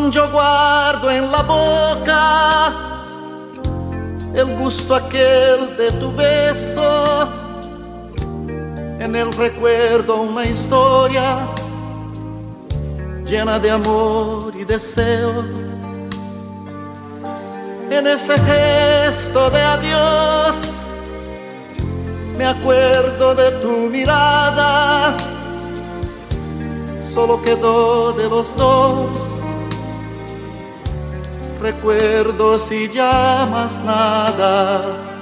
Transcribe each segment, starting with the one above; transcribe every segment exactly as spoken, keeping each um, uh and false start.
Aún yo guardo en la boca el gusto aquel de tu beso, en el recuerdo una historia llena de amor y deseo. En ese gesto de adiós me acuerdo de tu mirada, solo quedó de los dos recuerdos y ya más nada.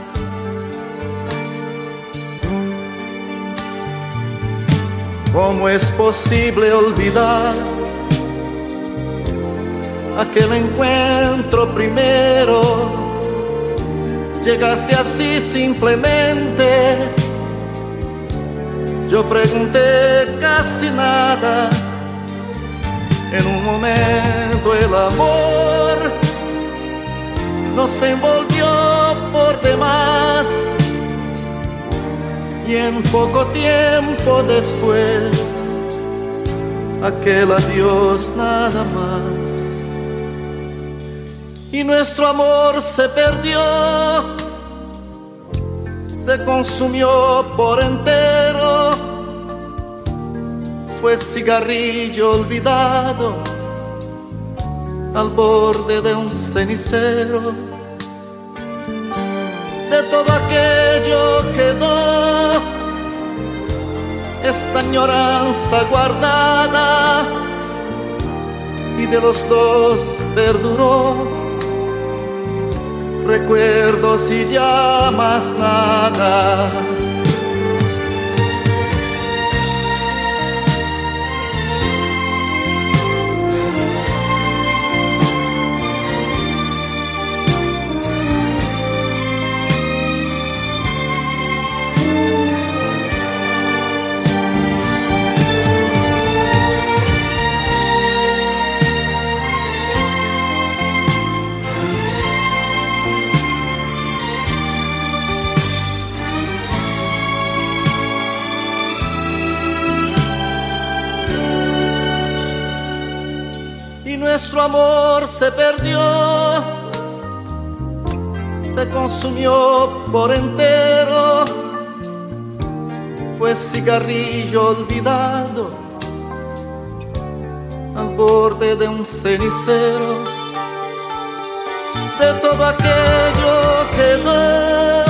¿Cómo es posible olvidar aquel encuentro primero? Llegaste así simplemente, yo pregunté casi nada. En un momento el amor nos envolvió por demás, y en poco tiempo después aquel adiós nada más. Y nuestro amor se perdió, se consumió por entero, fue cigarrillo olvidado al borde de un cenicero. De todo aquello quedó esta añoranza guardada, y de los dos perduró recuerdos y ya más nada. Y nuestro amor se perdió, se consumió por entero, fue cigarrillo olvidado al borde de un cenicero. De todo aquello quedó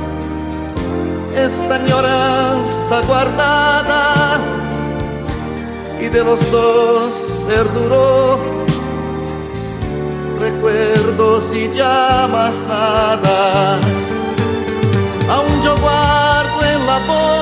esta añoranza guardada, y de los dos perduró recuerdos y ya más nada. Aún yo guardo en la boca